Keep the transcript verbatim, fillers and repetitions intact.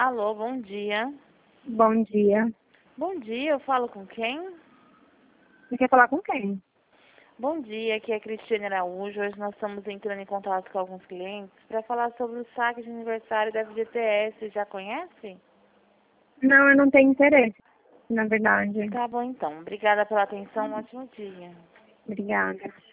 Alô, bom dia. Bom dia. Bom dia, eu falo com quem? Você quer falar com quem? Bom dia, aqui é a Cristiane Araújo. Hoje nós estamos entrando em contato com alguns clientes para falar sobre o saque de aniversário da F G T S. Já conhece? Não, eu não tenho interesse, na verdade. Tá bom então. Obrigada pela atenção. Um ótimo dia. Obrigada.